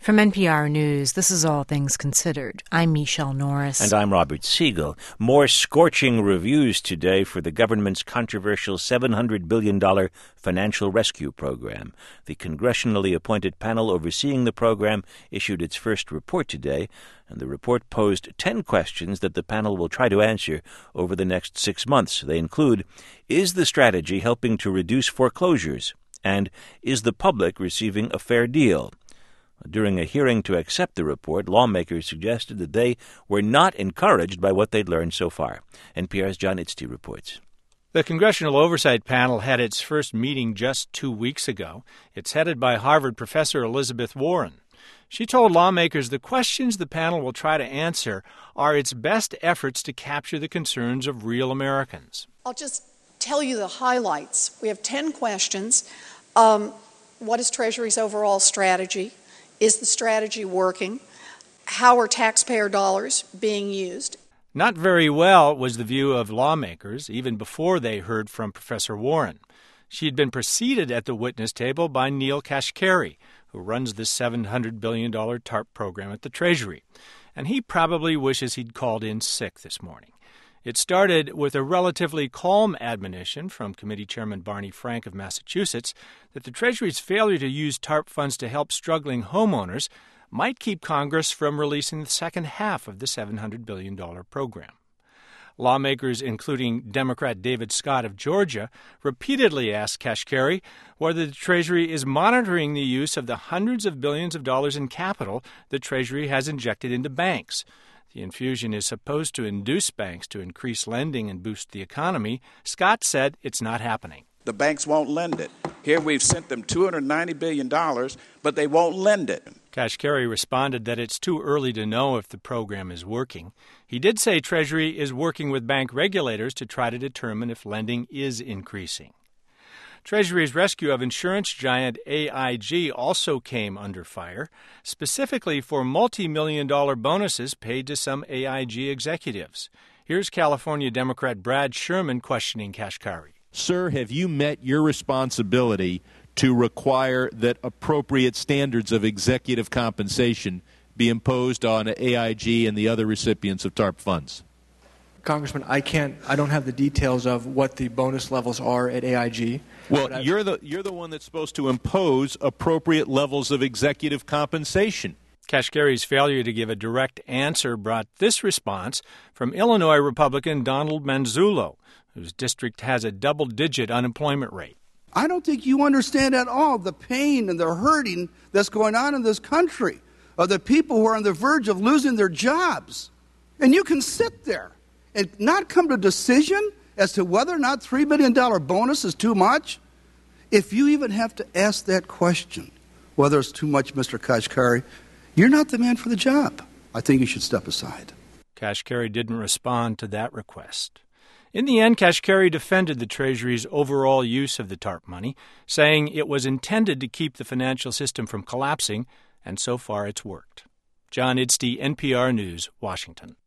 From NPR News, this is All Things Considered. I'm Michelle Norris. And I'm Robert Siegel. More scorching reviews today for the government's controversial $700 billion financial rescue program. The congressionally appointed panel overseeing the program issued its first report today, and the report posed 10 questions that the panel will try to answer over the next 6 months. They include, is the strategy helping to reduce foreclosures? And is the public receiving a fair deal? During a hearing to accept the report, lawmakers suggested that they were not encouraged by what they'd learned so far. NPR's John Itzty reports. The Congressional Oversight Panel had its first meeting just 2 weeks ago. It's headed by Harvard professor Elizabeth Warren. She told lawmakers the questions the panel will try to answer are its best efforts to capture the concerns of real Americans. I'll just tell you the highlights. We have 10 questions. What is Treasury's overall strategy? Is the strategy working? How are taxpayer dollars being used? Not very well was the view of lawmakers, even before they heard from Professor Warren. She had been preceded at the witness table by Neel Kashkari, who runs the $700 billion TARP program at the Treasury. And he probably wishes he'd called in sick this morning. It started with a relatively calm admonition from Committee Chairman Barney Frank of Massachusetts that the Treasury's failure to use TARP funds to help struggling homeowners might keep Congress from releasing the second half of the $700 billion program. Lawmakers, including Democrat David Scott of Georgia, repeatedly asked Kashkari whether the Treasury is monitoring the use of the hundreds of billions of dollars in capital the Treasury has injected into banks. The infusion is supposed to induce banks to increase lending and boost the economy. Scott said it's not happening. The banks won't lend it. Here we've sent them $290 billion, but they won't lend it. Kashkari responded that it's too early to know if the program is working. He did say Treasury is working with bank regulators to try to determine if lending is increasing. Treasury's rescue of insurance giant AIG also came under fire, specifically for multi-million-dollar bonuses paid to some AIG executives. Here's California Democrat Brad Sherman questioning Kashkari. Sir, have you met your responsibility to require that appropriate standards of executive compensation be imposed on AIG and the other recipients of TARP funds? Congressman, I don't have the details of what the bonus levels are at AIG. Well, you're the one that's supposed to impose appropriate levels of executive compensation. Kashkari's failure to give a direct answer brought this response from Illinois Republican Donald Manzullo, whose district has a double-digit unemployment rate. I don't think you understand at all the pain and the hurting that's going on in this country, of the people who are on the verge of losing their jobs. And you can sit there and not come to a decision as to whether or not $3 billion bonus is too much. If you even have to ask that question, whether it's too much, Mr. Kashkari, you're not the man for the job. I think you should step aside. Kashkari didn't respond to that request. In the end, Kashkari defended the Treasury's overall use of the TARP money, saying it was intended to keep the financial system from collapsing, and so far it's worked. John Itzty, NPR News, Washington.